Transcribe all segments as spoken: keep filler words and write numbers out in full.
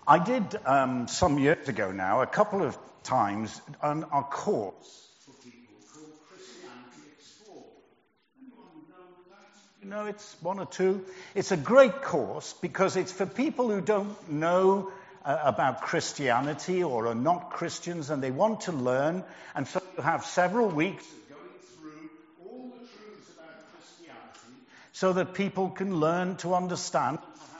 I did, um, some years ago now, a couple of times, on a course for people called Christianity Explored. Anyone know that? You know, it's one or two. It's a great course because it's for people who don't know uh, about Christianity or are not Christians and they want to learn. And so you have several weeks of going through all the truths about Christianity so that people can learn to understand.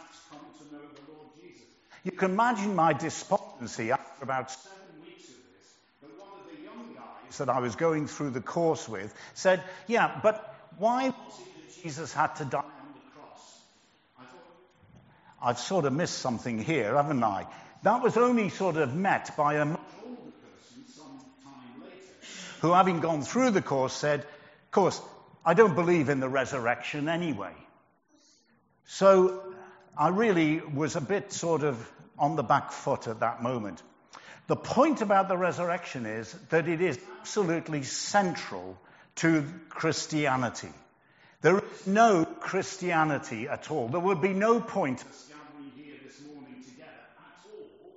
You can imagine my despondency after about seven weeks of this, that one of the young guys that I was going through the course with said, yeah, but why was it that Jesus had to die on the cross? I thought, I've sort of missed something here, haven't I? That was only sort of met by a much older person some time later, who, having gone through the course, said, of course, I don't believe in the resurrection anyway. So I really was a bit sort of on the back foot at that moment. The point about the resurrection is that it is absolutely central to Christianity. There is no Christianity at all. There would be no point us gathering here this morning together at all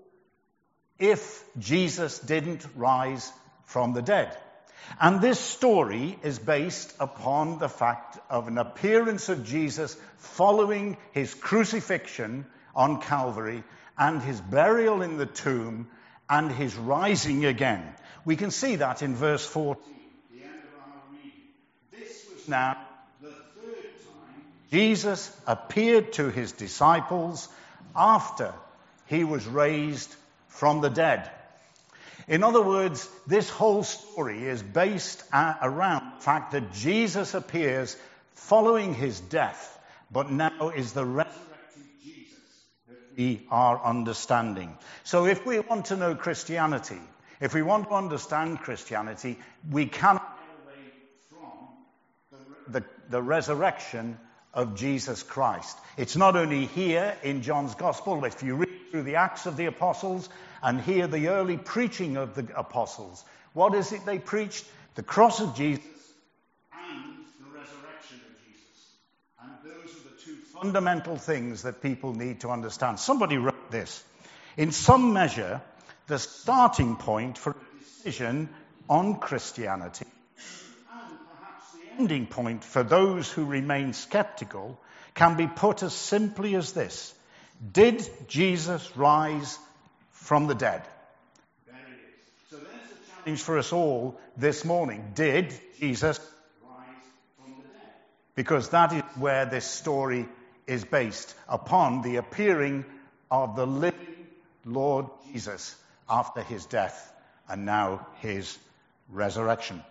if Jesus didn't rise from the dead. And this story is based upon the fact of an appearance of Jesus following his crucifixion on Calvary and his burial in the tomb and his rising again. We can see that in verse fourteen, the end of our reading. This was now the third time Jesus appeared to his disciples after he was raised from the dead. In other words, this whole story is based around the fact that Jesus appears following his death, but now is the resurrected Jesus that we are understanding. So if we want to know Christianity, if we want to understand Christianity, we cannot get away from the, the, the resurrection of Jesus Christ. It's not only here in John's Gospel. If you read through the Acts of the Apostles and hear the early preaching of the apostles, what is it they preached? The cross of Jesus and the resurrection of Jesus. And those are the two fundamental things that people need to understand. Somebody wrote this. In some measure, the starting point for a decision on Christianity, and perhaps the ending point for those who remain skeptical, can be put as simply as this. Did Jesus rise from the dead? There it is. So there's the challenge for us all this morning. Did Jesus rise from the dead? Because that is where this story is based, upon the appearing of the living Lord Jesus after his death and now his resurrection.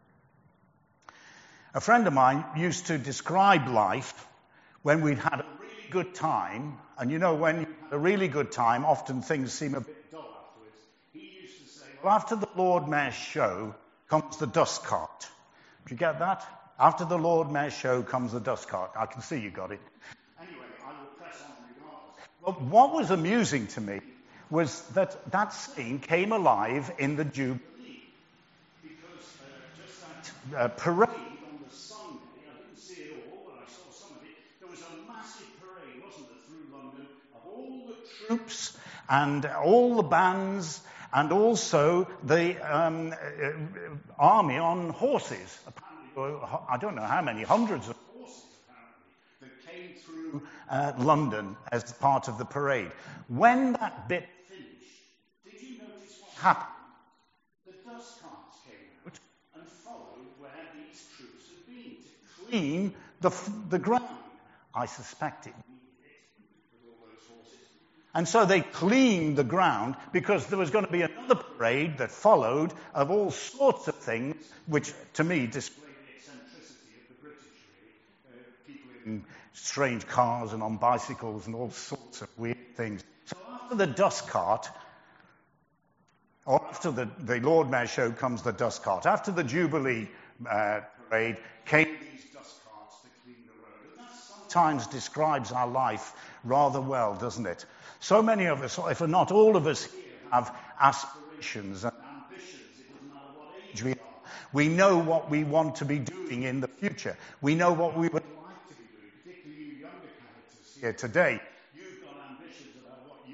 A friend of mine used to describe life when we'd had a really good time, and you know, when you had a really good time, often things seem a bit dull afterwards. He used to say, well, after the Lord Mayor's show comes the dust cart. Do you get that? After the Lord Mayor's show comes the dust cart. I can see you got it. Anyway, I will press on regardless. Well, what was amusing to me was that that scene came alive in the Jubilee. Because uh, just that uh, parade on the Sunday, I didn't see it all, but I saw some of it. There was a massive parade, wasn't there, through London, of all the troops and all the bands and also the um, uh, army on horses. Apparently, I don't know how many, hundreds of horses apparently, that came through uh, London as part of the parade. When that bit did you notice what happened? The dust carts came out and followed where these troops had been to clean the, the ground. I suspect it needed it with all those horses. And so they cleaned the ground because there was going to be another parade that followed of all sorts of things, which to me displayed the eccentricity of the British, really. Uh, people in strange cars and on bicycles and all sorts of weird things. So after the dust cart, or after the, the Lord Mayor's show comes the dust cart. After the Jubilee uh, parade came these dust carts to clean the road. And that sometimes describes our life rather well, doesn't it? So many of us, if not all of us here, have aspirations and ambitions. It doesn't matter what age we are. We know what we want to be doing in the future. We know what we would like to be doing, particularly you younger characters here today. You've got ambitions about what you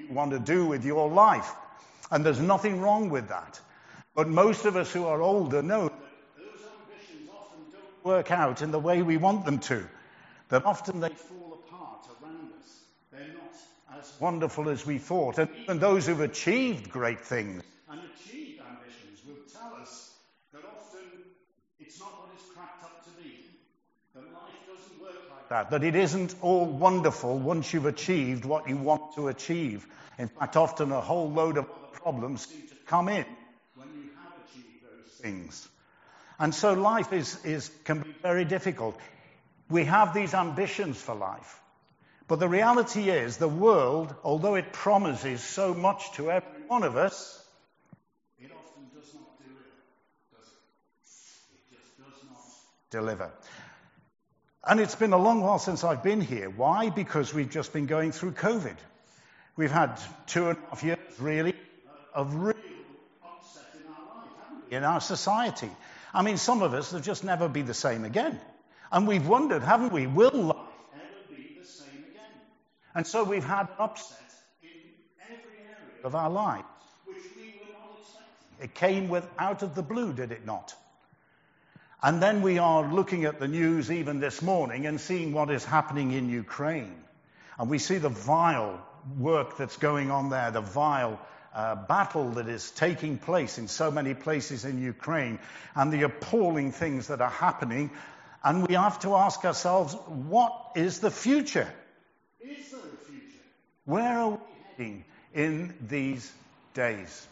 you want to do with your life. And there's nothing wrong with that. But most of us who are older know that those ambitions often don't work out in the way we want them to. That often they fall apart around us. They're not as wonderful as we thought. And even those who've achieved great things and achieved ambitions will tell us that often it's not what it's cracked up to be. That life doesn't work like that. That it isn't all wonderful once you've achieved what you want to achieve. In fact, often a whole load of other problems seem to come in when you have achieved those things. And so life is, is can be very difficult. We have these ambitions for life. But the reality is the world, although it promises so much to every one of us, it often does not deliver, does it? It just does not deliver. And it's been a long while since I've been here. Why? Because we've just been going through COVID. We've had two and a half years, really, of real upset in our life, haven't we? In our society. I mean, some of us will just never be the same again. And we've wondered, haven't we, will life ever be the same again? And so we've had an upset in every area of our lives, which we were not expecting. It came with out of the blue, did it not? And then we are looking at the news even this morning and seeing what is happening in Ukraine. And we see the vile work that's going on there, the vile uh, battle that is taking place in so many places in Ukraine, and the appalling things that are happening. And we have to ask ourselves, what is the future? Is there a future? Where are we heading in these days?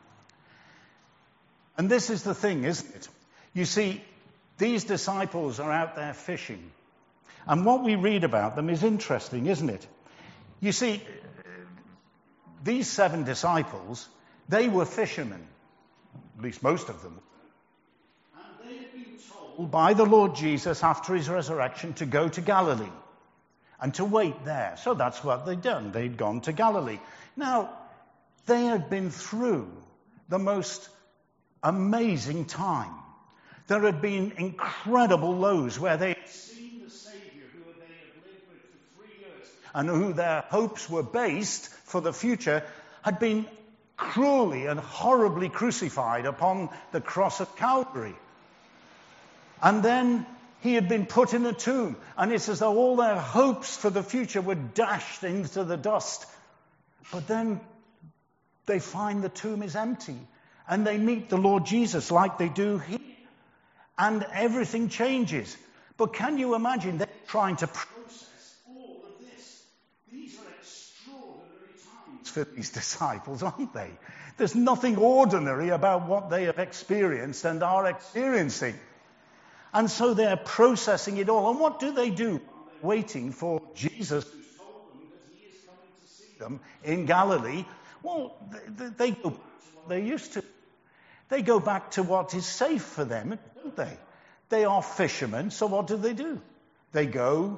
And this is the thing, isn't it? You see, these disciples are out there fishing. And what we read about them is interesting, isn't it? You see, these seven disciples, they were fishermen. At least most of them. And they had been told by the Lord Jesus after his resurrection to go to Galilee and to wait there. So that's what they'd done. They'd gone to Galilee. Now, they had been through the most amazing time. There had been incredible lows where they had seen the Savior who they had lived with for three years and who their hopes were based for the future had been cruelly and horribly crucified upon the cross of Calvary. And then he had been put in a tomb. And it's as though all their hopes for the future were dashed into the dust. But then they find the tomb is empty. And they meet the Lord Jesus like they do here. And everything changes. But can you imagine they're trying to process all of this? These are extraordinary times for these disciples, aren't they? There's nothing ordinary about what they have experienced and are experiencing. And so they're processing it all. And what do they do? Waiting for Jesus, who's told them that he is coming to see them in Galilee. Well, they, they go back to what they used to. They go back to what is safe for them, don't they? They are fishermen, so what do they do? They go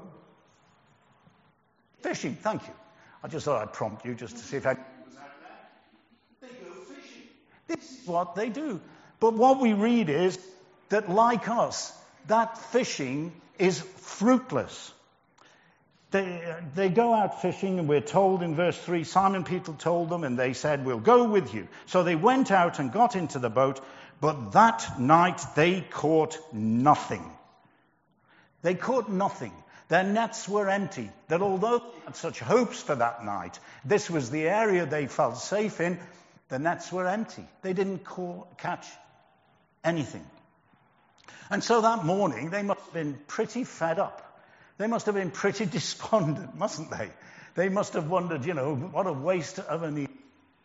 fishing. Thank you. I just thought I'd prompt you just to see if anyone was out there. They go fishing. This is what they do. But what we read is that, like us, that fishing is fruitless. They, they go out fishing, and we're told in verse three, Simon Peter told them, and they said, we'll go with you. So they went out and got into the boat, but that night they caught nothing. They caught nothing. Their nets were empty. That although they had such hopes for that night, this was the area they felt safe in, the nets were empty. They didn't call, catch anything. And so that morning, they must have been pretty fed up. They must have been pretty despondent, mustn't they? They must have wondered, you know, what a waste of an evening.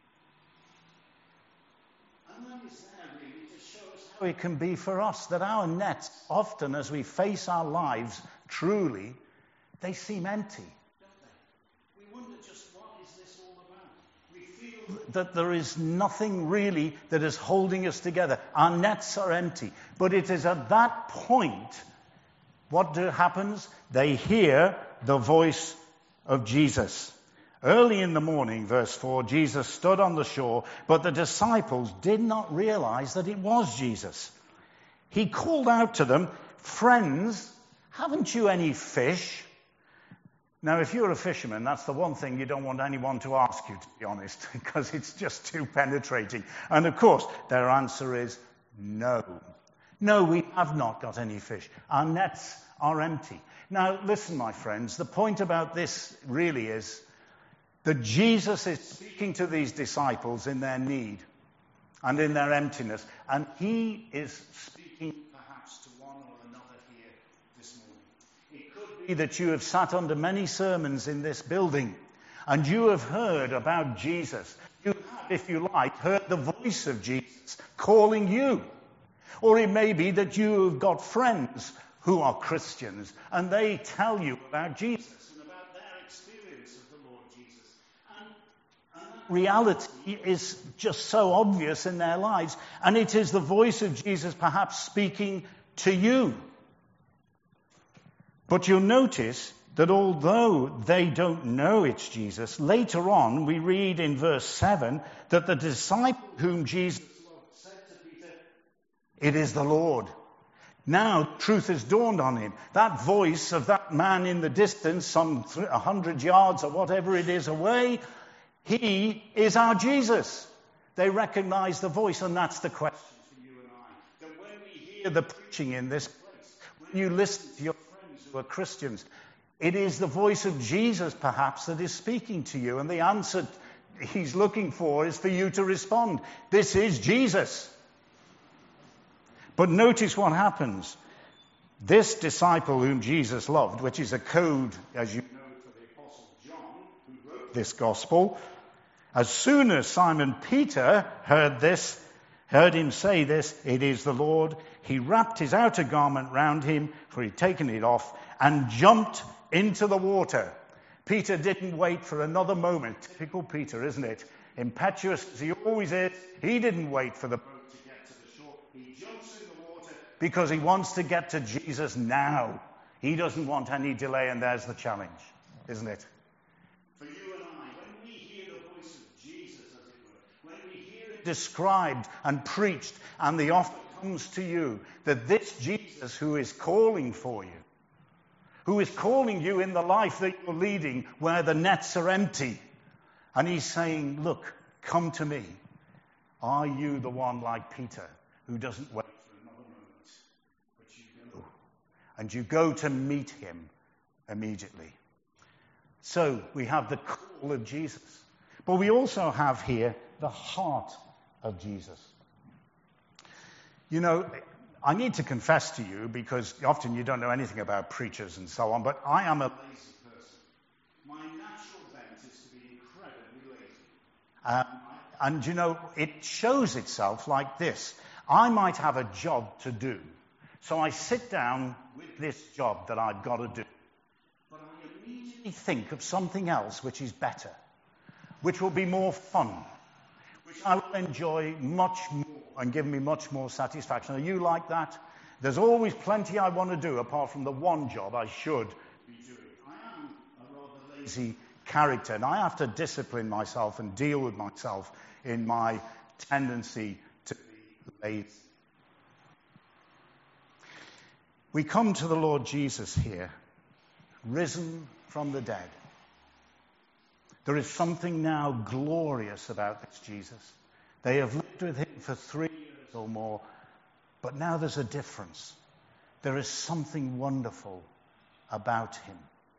And that is there really to show us how it can be for us, that our nets, often as we face our lives truly, they seem empty, don't they? We wonder just what is this all about? We feel that there is nothing really that is holding us together. Our nets are empty. But it is at that point, what happens? They hear the voice of Jesus. Early in the morning, verse four, Jesus stood on the shore, but the disciples did not realize that it was Jesus. He called out to them, friends, haven't you any fish? Now, if you're a fisherman, that's the one thing you don't want anyone to ask you, to be honest, because it's just too penetrating. And of course, their answer is no. No, we have not got any fish. Our nets are empty. Now, listen, my friends, the point about this really is that Jesus is speaking to these disciples in their need and in their emptiness, and he is speaking perhaps to one or another here this morning. It could be that you have sat under many sermons in this building, and you have heard about Jesus. You have, if you like, heard the voice of Jesus calling you. Or it may be that you have got friends who are Christians, and they tell you about Jesus and about their experience of the Lord Jesus. And, and that reality is just so obvious in their lives, and it is the voice of Jesus perhaps speaking to you. But you'll notice that although they don't know it's Jesus, later on we read in verse seven that the disciple whom Jesus loved said to Peter, "It is the Lord." Now truth has dawned on him. That voice of that man in the distance, some a hundred yards or whatever it is away, he is our Jesus. They recognize the voice, and that's the question for you and I. That when we hear the preaching in this place, when you listen to your friends who are Christians, it is the voice of Jesus perhaps that is speaking to you, and the answer he's looking for is for you to respond. This is Jesus. But notice what happens. This disciple whom Jesus loved, which is a code, as you know, for the Apostle John, who wrote this gospel, as soon as Simon Peter heard this, heard him say this, "It is the Lord," he wrapped his outer garment round him, for he'd taken it off, and jumped into the water. Peter didn't wait for another moment. Typical Peter, isn't it? Impetuous as he always is, he didn't wait for the boat to get to the shore. He jumps in the water because he wants to get to Jesus now. He doesn't want any delay, and there's the challenge, isn't it? For you and I, when we hear the voice of Jesus, as it were, when we hear it described and preached, and the offer comes to you that this Jesus who is calling for you, who is calling you in the life that you're leading where the nets are empty, and he's saying, "Look, come to me." Are you the one like Peter who doesn't wait for another moment, but you go, and you go to meet him immediately? So we have the call of Jesus, but we also have here the heart of Jesus. You know, I need to confess to you, because often you don't know anything about preachers and so on, but I am a lazy person. My natural bent is to be incredibly lazy. Um, and, you know, it shows itself like this. I might have a job to do, so I sit down with this job that I've got to do. But I immediately think of something else which is better, which will be more fun, which I will enjoy much more and give me much more satisfaction. Are you like that? There's always plenty I want to do apart from the one job I should be doing. I am a rather lazy character, and I have to discipline myself and deal with myself in my tendency to be lazy. We come to the Lord Jesus here, risen from the dead. There is something now glorious about this Jesus. They have lived with him for three years or more, but now there's a difference. There is something wonderful about him.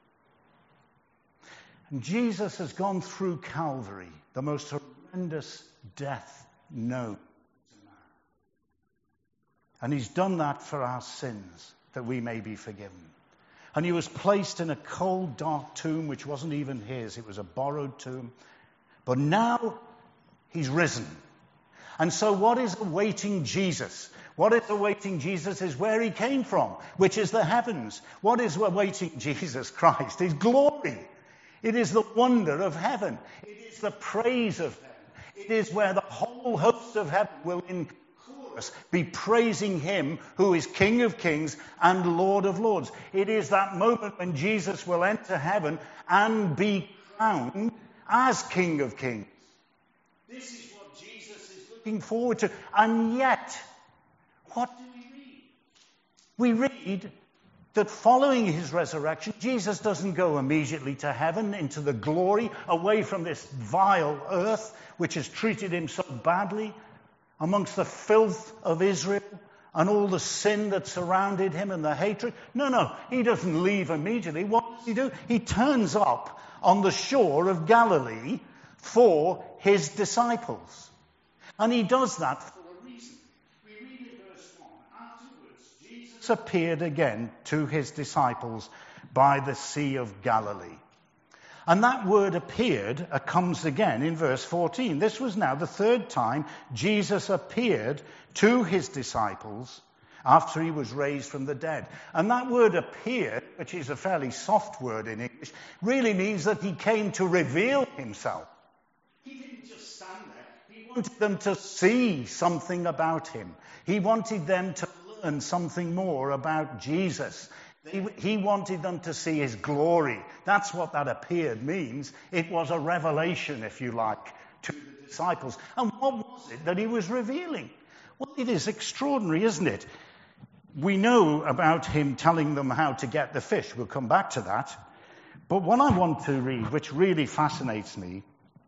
And Jesus has gone through Calvary, the most horrendous death known to man. And he's done that for our sins, that we may be forgiven. And he was placed in a cold, dark tomb, which wasn't even his. It was a borrowed tomb. But now he's risen. And so what is awaiting Jesus? What is awaiting Jesus is where he came from, which is the heavens. What is awaiting Jesus Christ? His glory. It is the wonder of heaven. It is the praise of heaven. It is where the whole host of heaven will in chorus be praising him who is King of kings and Lord of lords. It is that moment when Jesus will enter heaven and be crowned as King of kings. This is what Jesus is looking forward to. And yet, what do we read? We read that following his resurrection, Jesus doesn't go immediately to heaven, into the glory, away from this vile earth, which has treated him so badly, amongst the filth of Israel, and all the sin that surrounded him and the hatred. No, no, he doesn't leave immediately. What does he do? He turns up on the shore of Galilee for his disciples. And he does that for a reason. We read in verse one, afterwards Jesus appeared again to his disciples by the Sea of Galilee. And that word appeared uh, comes again in verse fourteen. This was now the third time Jesus appeared to his disciples after he was raised from the dead. And that word appeared, which is a fairly soft word in English, really means that he came to reveal himself. He didn't just stand there. He wanted them to see something about him. He wanted them to learn something more about Jesus. He, he wanted them to see his glory. That's what that appeared means. It was a revelation, if you like, to the disciples. And what was it that he was revealing? Well, it is extraordinary, isn't it? We know about him telling them how to get the fish. We'll come back to that. But what I want to read, which really fascinates me,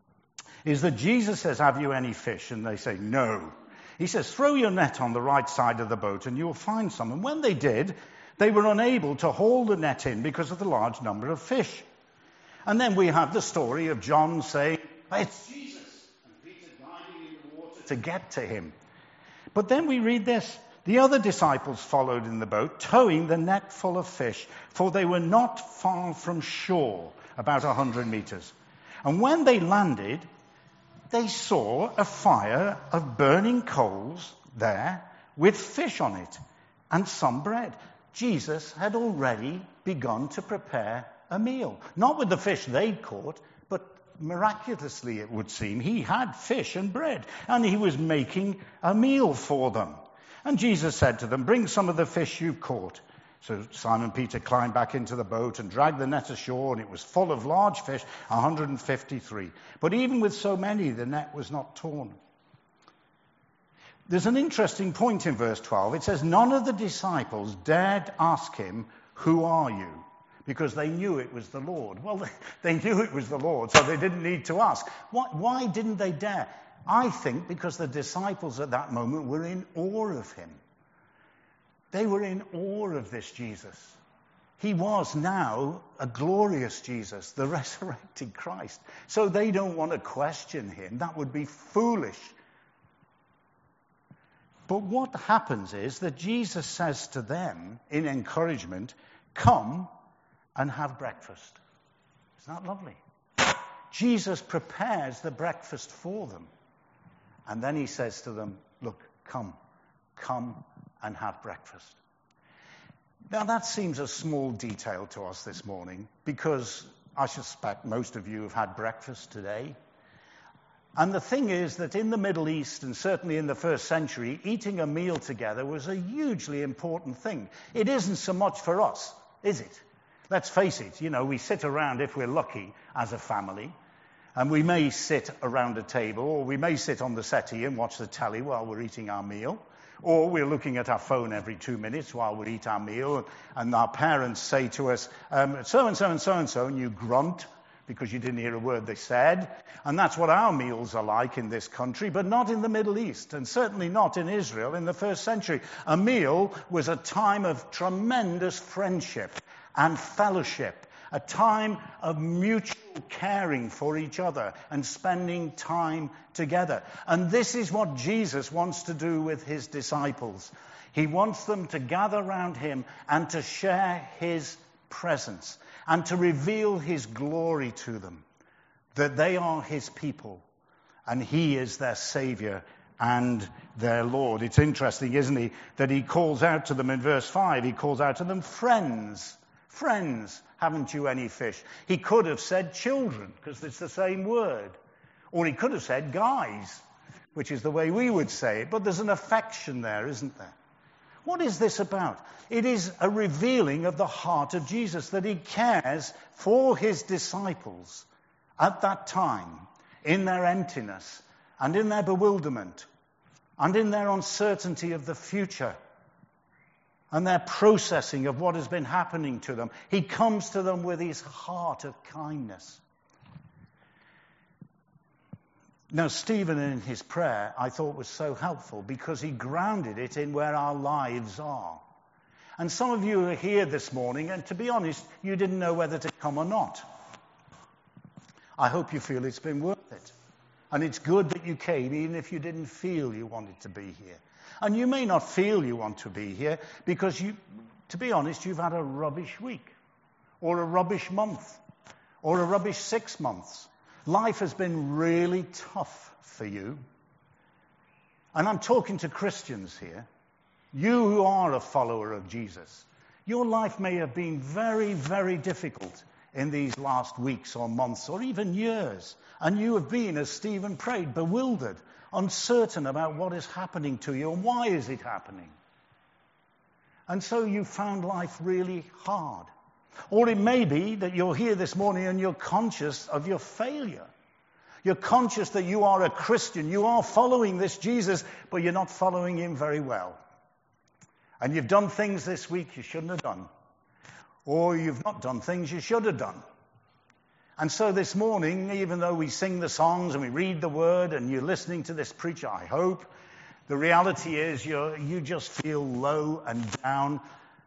is that Jesus says, have you any fish? And they say, no. He says, throw your net on the right side of the boat and you'll find some. And when they did, they were unable to haul the net in because of the large number of fish. And then we have the story of John saying, it's Jesus. And Peter diving in the water to get to him. But then we read this. The other disciples followed in the boat, towing the net full of fish, for they were not far from shore, about a hundred meters. And when they landed, they saw a fire of burning coals there with fish on it and some bread. Jesus had already begun to prepare a meal. Not with the fish they'd caught, but miraculously, it would seem, he had fish and bread, and he was making a meal for them. And Jesus said to them, bring some of the fish you've caught. So Simon Peter climbed back into the boat and dragged the net ashore, and it was full of large fish, one hundred fifty-three. But even with so many, the net was not torn. There's an interesting point in verse twelve. It says, none of the disciples dared ask him, who are you? Because they knew it was the Lord. Well, they knew it was the Lord, so they didn't need to ask. Why, why didn't they dare? I think because the disciples at that moment were in awe of him. They were in awe of this Jesus. He was now a glorious Jesus, the resurrected Christ. So they don't want to question him. That would be foolish. But what happens is that Jesus says to them in encouragement, come and have breakfast. Isn't that lovely? Jesus prepares the breakfast for them. And then he says to them, look, come, come and have breakfast. Now that seems a small detail to us this morning because I suspect most of you have had breakfast today. And the thing is that in the Middle East, and certainly in the first century, eating a meal together was a hugely important thing. It isn't so much for us, is it? Let's face it, you know, we sit around, if we're lucky, as a family, and we may sit around a table, or we may sit on the settee and watch the telly while we're eating our meal, or we're looking at our phone every two minutes while we eat our meal, and our parents say to us, um, so-and-so and so-and-so, and you grunt, because you didn't hear a word they said. And that's what our meals are like in this country, but not in the Middle East, and certainly not in Israel in the first century. A meal was a time of tremendous friendship and fellowship, a time of mutual caring for each other and spending time together. And this is what Jesus wants to do with his disciples. He wants them to gather around him and to share his presence and to reveal his glory to them, that they are his people and he is their Savior and their Lord. It's interesting, isn't it, that he calls out to them in verse five, he calls out to them, friends, friends, haven't you any fish? He could have said children, because it's the same word. Or he could have said guys, which is the way we would say it, but there's an affection there, isn't there? What is this about? It is a revealing of the heart of Jesus, that he cares for his disciples at that time, in their emptiness, and in their bewilderment, and in their uncertainty of the future. and their processing of what has been happening to them. He comes to them with his heart of kindness. Now, Stephen in his prayer, I thought, was so helpful because he grounded it in where our lives are. And some of you are here this morning, and to be honest, you didn't know whether to come or not. I hope you feel it's been worth it. And it's good that you came, even if you didn't feel you wanted to be here. And you may not feel you want to be here because, you, to be honest, you've had a rubbish week, or a rubbish month, or a rubbish six months. Life has been really tough for you. And I'm talking to Christians here. You who are a follower of Jesus. Your life may have been very, very difficult in these last weeks or months or even years. And you have been, as Stephen prayed, bewildered, uncertain about what is happening to you and why is it happening. And so you found life really hard. Or it may be that you're here this morning and you're conscious of your failure. You're conscious that you are a Christian. You are following this Jesus, but you're not following him very well. And you've done things this week you shouldn't have done. Or you've not done things you should have done. And so this morning, even though we sing the songs and we read the word and you're listening to this preacher, I hope, the reality is you're, you just feel low and down.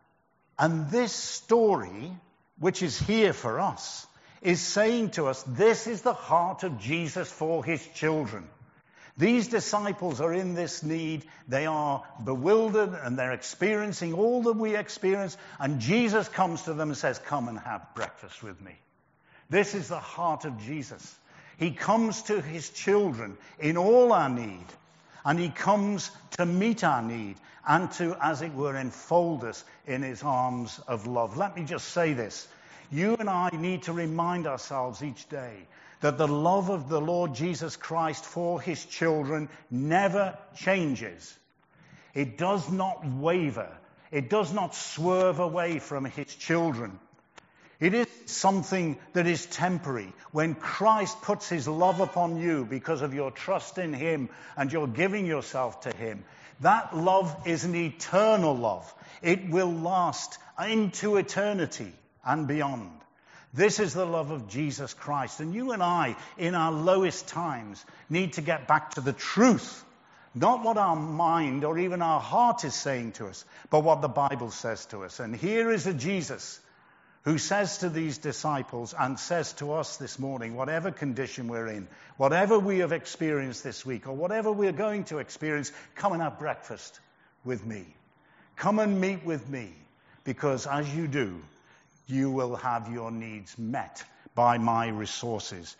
And this story, which is here for us, is saying to us, this is the heart of Jesus for his children. These disciples are in this need. They are bewildered and they're experiencing all that we experience. And Jesus comes to them and says, come and have breakfast with me. This is the heart of Jesus. He comes to his children in all our need. And he comes to meet our need and to, as it were, enfold us in his arms of love. Let me just say this. You and I need to remind ourselves each day that the love of the Lord Jesus Christ for his children never changes. It does not waver. It does not swerve away from his children. It is something that is temporary. When Christ puts his love upon you because of your trust in him and you're giving yourself to him, that love is an eternal love. It will last into eternity and beyond. This is the love of Jesus Christ. And you and I, in our lowest times, need to get back to the truth. Not what our mind or even our heart is saying to us, but what the Bible says to us. And here is a Jesus who says to these disciples and says to us this morning, whatever condition we're in, whatever we have experienced this week, or whatever we're going to experience, come and have breakfast with me. Come and meet with me, because as you do, you will have your needs met by my resources.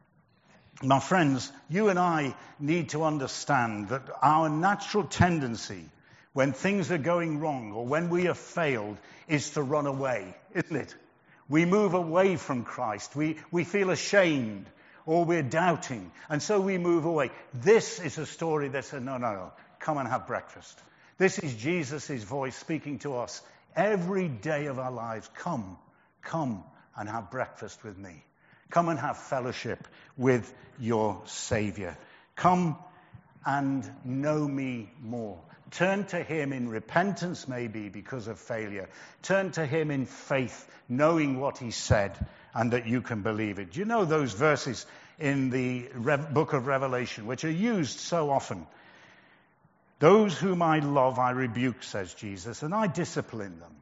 My friends, you and I need to understand that our natural tendency when things are going wrong or when we have failed is to run away, isn't it? We move away from Christ. We, we feel ashamed or we're doubting, and so we move away. This is a story that says, no, no, no, come and have breakfast. This is Jesus' voice speaking to us every day of our lives. Come, come and have breakfast with me. Come and have fellowship with your Savior. Come and know me more. Turn to him in repentance, maybe, because of failure. Turn to him in faith, knowing what he said, and that you can believe it. Do you know those verses in the Re- book of Revelation, which are used so often? Those whom I love, I rebuke, says Jesus, and I discipline them.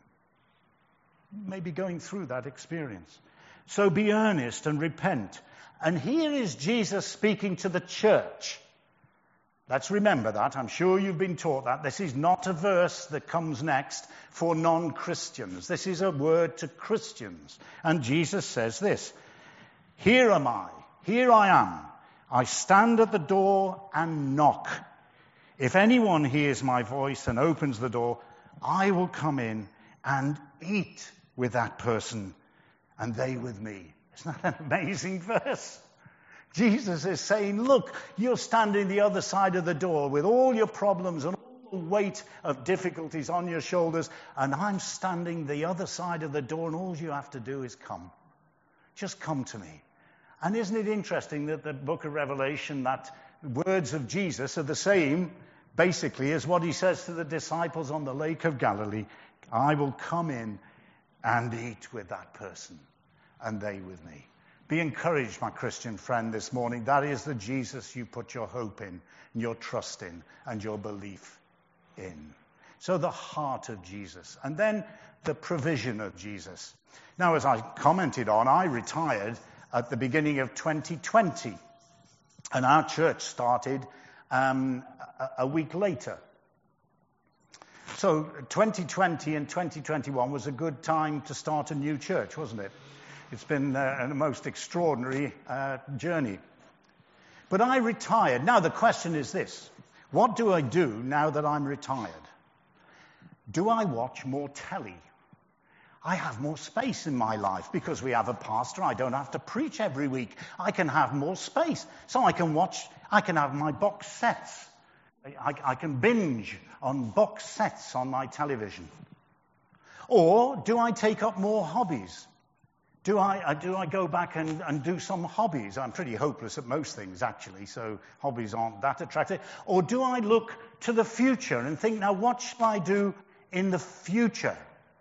Maybe going through that experience. So be earnest and repent. And here is Jesus speaking to the church. Let's remember that. I'm sure you've been taught that. This is not a verse that comes next for non-Christians. This is a word to Christians. And Jesus says this, here am I, here I am. I stand at the door and knock. If anyone hears my voice and opens the door, I will come in and eat with that person and they with me. Isn't that an amazing verse? Jesus is saying, look, you're standing the other side of the door with all your problems and all the weight of difficulties on your shoulders, and I'm standing the other side of the door, and all you have to do is come. Just come to me. And isn't it interesting that the book of Revelation, that words of Jesus are the same, basically, as what he says to the disciples on the Lake of Galilee. I will come in and eat with that person, and they with me. Be encouraged, my Christian friend, this morning. That is the Jesus you put your hope in, and your trust in, and your belief in. So the heart of Jesus, and then the provision of Jesus. Now, as I commented on, I retired at the beginning of twenty twenty, and our church started um, a, a week later. So twenty twenty and twenty twenty-one was a good time to start a new church, wasn't it? It's been uh, a most extraordinary uh, journey. But I retired. Now the question is this: what do I do now that I'm retired? Do I watch more telly? I have more space in my life because we have a pastor. I don't have to preach every week. I can have more space. So I can watch, I can have my box sets. I, I can binge on box sets on my television. Or do I take up more hobbies? Do I, uh, do I go back and, and do some hobbies? I'm pretty hopeless at most things, actually, so hobbies aren't that attractive. Or do I look to the future and think, now what shall I do in the future?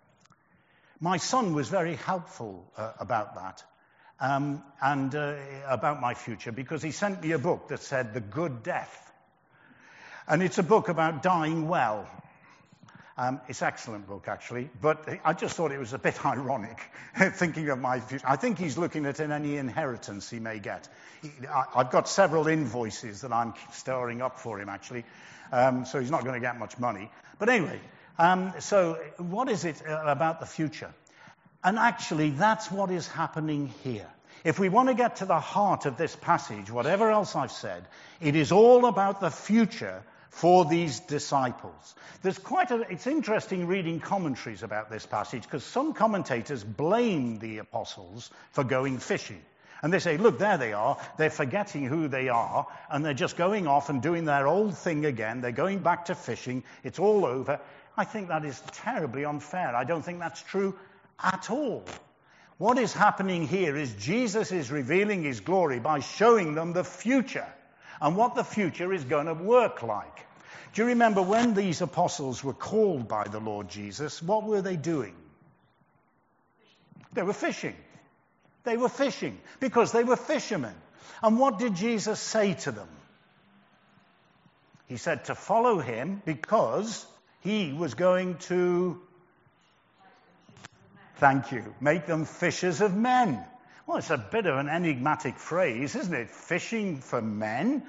My son was very helpful uh, about that, um, and uh, about my future, because he sent me a book that said The Good Death. And it's a book about dying well. Um, it's an excellent book, actually, but I just thought it was a bit ironic, thinking of my future. I think he's looking at any inheritance he may get. He, I, I've got several invoices that I'm storing up for him, actually, um, so he's not going to get much money. But anyway, um, so what is it about the future? And actually, that's what is happening here. If we want to get to the heart of this passage, whatever else I've said, it is all about the future for these disciples. There's quite a, it's interesting reading commentaries about this passage, because some commentators blame the apostles for going fishing. And they say, look, there they are, they're forgetting who they are, and they're just going off and doing their old thing again. They're going back to fishing. It's all over. I think that is terribly unfair. I don't think that's true at all. What is happening here is Jesus is revealing his glory by showing them the future and what the future is going to work like. Do you remember when these apostles were called by the Lord Jesus, what were they doing? They were fishing. They were fishing because they were fishermen. And what did Jesus say to them? He said to follow him because he was going to, thank you, make them fishers of men. Well, it's a bit of an enigmatic phrase, isn't it? Fishing for men.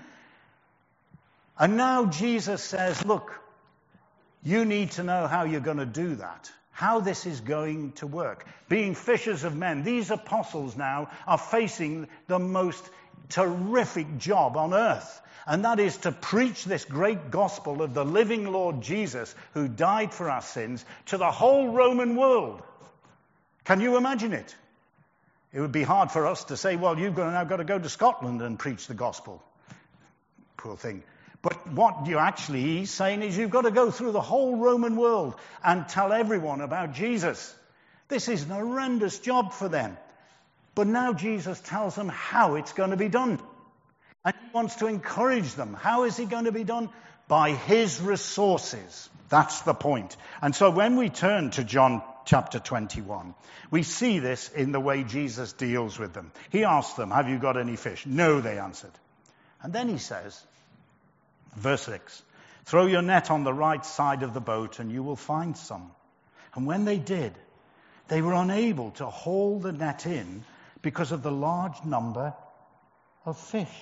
And now Jesus says, look, you need to know how you're going to do that, how this is going to work. Being fishers of men, these apostles now are facing the most terrific job on earth. And that is to preach this great gospel of the living Lord Jesus who died for our sins to the whole Roman world. Can you imagine it? It would be hard for us to say, well, you've now got to go to Scotland and preach the gospel. Poor thing. But what you're actually saying is you've got to go through the whole Roman world and tell everyone about Jesus. This is an horrendous job for them. But now Jesus tells them how it's going to be done. And he wants to encourage them. How is it going to be done? By his resources. That's the point. And so when we turn to John chapter twenty-one, we see this in the way Jesus deals with them. He asks them, have you got any fish? No, they answered. And then he says, verse six, throw your net on the right side of the boat and you will find some. And when they did, they were unable to haul the net in because of the large number of fish.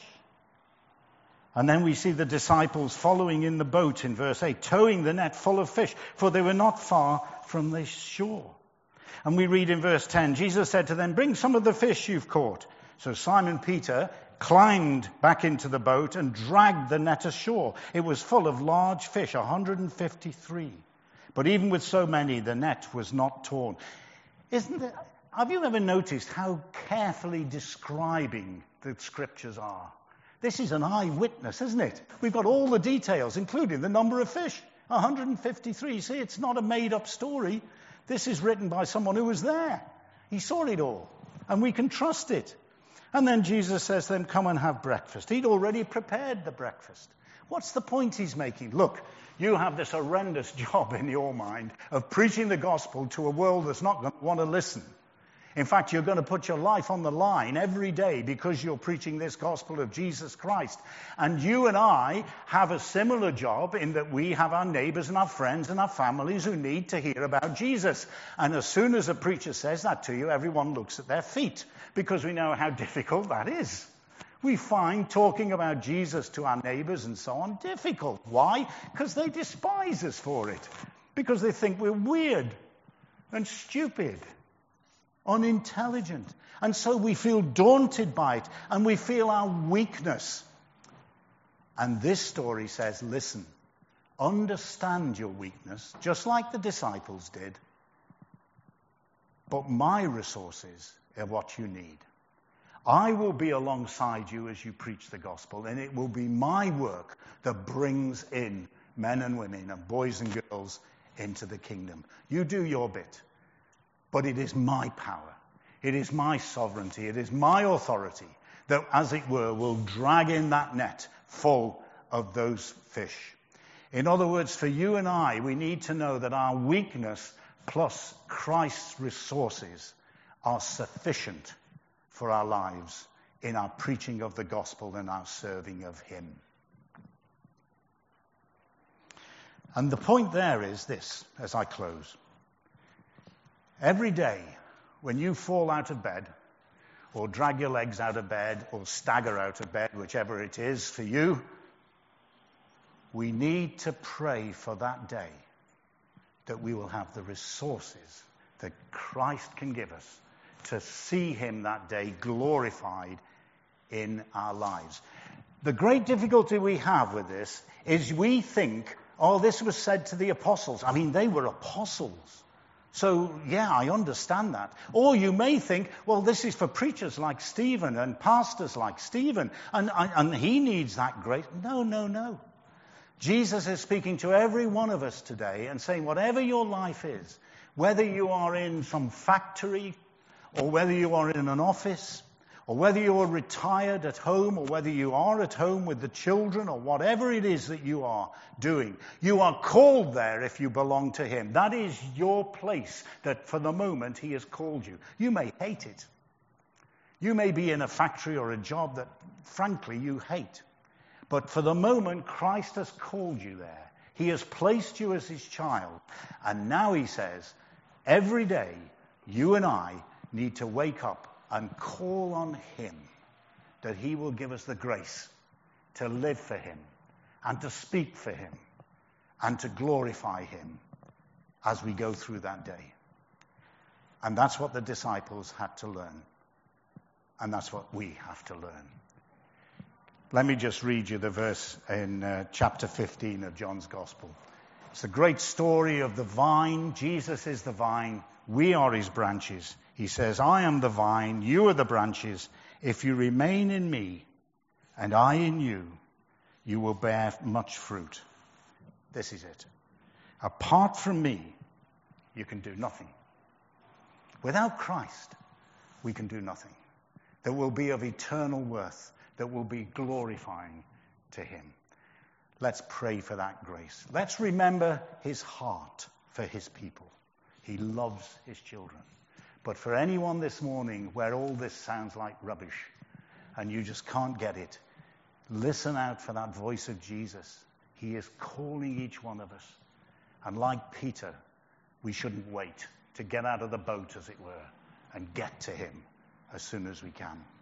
And then we see the disciples following in the boat in verse eight, towing the net full of fish, for they were not far from the shore. And we read in verse ten, Jesus said to them, bring some of the fish you've caught. So Simon Peter climbed back into the boat and dragged the net ashore. It was full of large fish, one hundred fifty-three. But even with so many, the net was not torn. Isn't it? Have you ever noticed how carefully describing the scriptures are? This is an eyewitness, isn't it? We've got all the details, including the number of fish. one hundred fifty-three. See, it's not a made-up story. This is written by someone who was there. He saw it all. And we can trust it. And then Jesus says to them, come and have breakfast. He'd already prepared the breakfast. What's the point he's making? Look, you have this horrendous job in your mind of preaching the gospel to a world that's not going to want to listen. In fact, you're going to put your life on the line every day because you're preaching this gospel of Jesus Christ. And you and I have a similar job in that we have our neighbors and our friends and our families who need to hear about Jesus. And as soon as a preacher says that to you, everyone looks at their feet because we know how difficult that is. We find talking about Jesus to our neighbors and so on difficult. Why? Because they despise us for it. Because they think we're weird and stupid, unintelligent. And so we feel daunted by it, and we feel our weakness. And this story says, listen, understand your weakness, just like the disciples did. But my resources are what you need. I will be alongside you as you preach the gospel, and it will be my work that brings in men and women and boys and girls into the kingdom. You do your bit, but it is my power. It is my sovereignty. It is my authority that, as it were, will drag in that net full of those fish. In other words, for you and I, we need to know that our weakness plus Christ's resources are sufficient for our lives in our preaching of the gospel and our serving of him. And the point there is this, as I close. Every day, when you fall out of bed, or drag your legs out of bed, or stagger out of bed, whichever it is for you, we need to pray for that day that we will have the resources that Christ can give us to see him that day glorified in our lives. The great difficulty we have with this is we think, oh, this was said to the apostles. I mean, they were apostles. So, yeah, I understand that. Or you may think, well, this is for preachers like Stephen and pastors like Stephen, and, and he needs that grace. No, no, no. Jesus is speaking to every one of us today and saying, whatever your life is, whether you are in some factory, or whether you are in an office, or whether you are retired at home, or whether you are at home with the children, or whatever it is that you are doing, you are called there if you belong to him. That is your place that for the moment he has called you. You may hate it. You may be in a factory or a job that, frankly, you hate. But for the moment, Christ has called you there. He has placed you as his child. And now he says, every day, you and I need to wake up and call on him that he will give us the grace to live for him and to speak for him and to glorify him as we go through that day. And that's what the disciples had to learn. And that's what we have to learn. Let me just read you the verse in uh, chapter fifteen of John's Gospel. It's the great story of the vine. Jesus is the vine. We are his branches. He says, I am the vine, you are the branches. If you remain in me and I in you, you will bear much fruit. This is it. Apart from me, you can do nothing. Without Christ, we can do nothing that will be of eternal worth, that will be glorifying to him. Let's pray for that grace. Let's remember his heart for his people. He loves his children. But for anyone this morning where all this sounds like rubbish and you just can't get it, listen out for that voice of Jesus. He is calling each one of us. And like Peter, we shouldn't wait to get out of the boat, as it were, and get to him as soon as we can.